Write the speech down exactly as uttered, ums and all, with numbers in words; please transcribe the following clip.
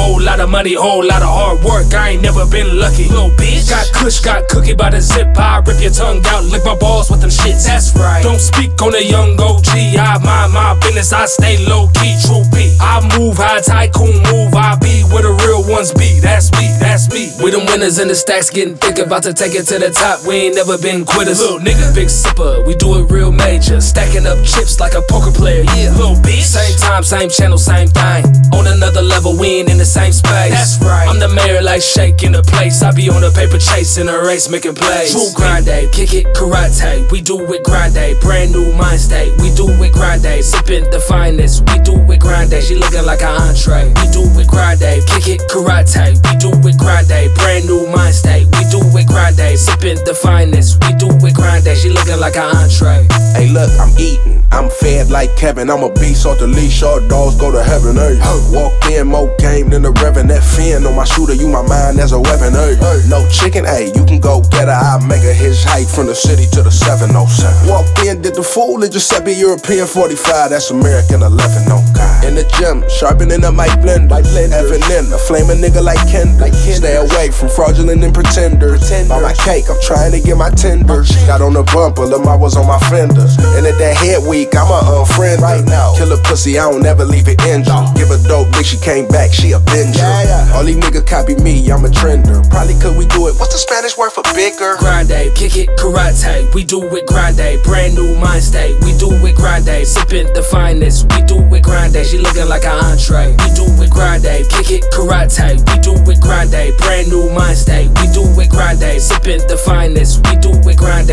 whole lot of money, whole lot of hard work. I ain't never been lucky. Little bitch. Got kush, got cookie by the zip. I rip your tongue out, lick my balls with them shits. That's right. Don't speak on a young O G. I mind my business, I stay low key, true beat. I move high, tycoon move. I be where the real ones be. That's me, that's me. We them winners in the stacks getting thick, about to take it to the top. We ain't never been quitters. Little nigga, big sipper, we do it real major. Stacking up chips like a poker player. Yeah, little bitch. Same time, same channel, same thing. On another level, we ain't in the same space. That's right. I'm the mayor like Shake in the place. I be on a paper chase in a race making plays. True grind day, kick it, karate. We do it grind day, brand new mind state. We do it grind day, sipping the finest. We do it grind day, she looking like an entree. We do it grind day, kick it, karate. We do it grind day, brand new mind state. We do it grind day, sipping the finest. We do it grind day, she looking like an entree. Hey look, I'm eating, I'm fed like Kevin. I'm a beast off the leash, all dogs go to heaven, hey. Walk in, more game than the Reverend. That fin on my shooter, you my mind as a weapon, hey. No chicken, hey, you can go get her. I make her his height from the city to the seven oh seven. Walked in, did the fool, and just said be European forty-five. That's American eleven, oh God. In the gym, sharpening up my blender. Effing in, a flaming nigga like Kendrick. Stay away from fraudulent and pretenders. By my cake, I'm trying to get my tenders. Got on the bumper, them I was on my fenders. And at that head week, I'm a unfriend right now. Kill a pussy, I don't never leave it injured. Give a dope bitch, she came back, she a binger. All these niggas copy me, I'm a trender. Probably could we do it, what's the Spanish word for bigger? Grind day, kick it, karate. We do it grind day, brand new mind state. We do it grind day, sipping the finest. We do it grind day, she looking like an entree. We do it grind day, kick it, karate. We do it grind day, brand new mind state. We do it grind day, sipping the finest. We do it grind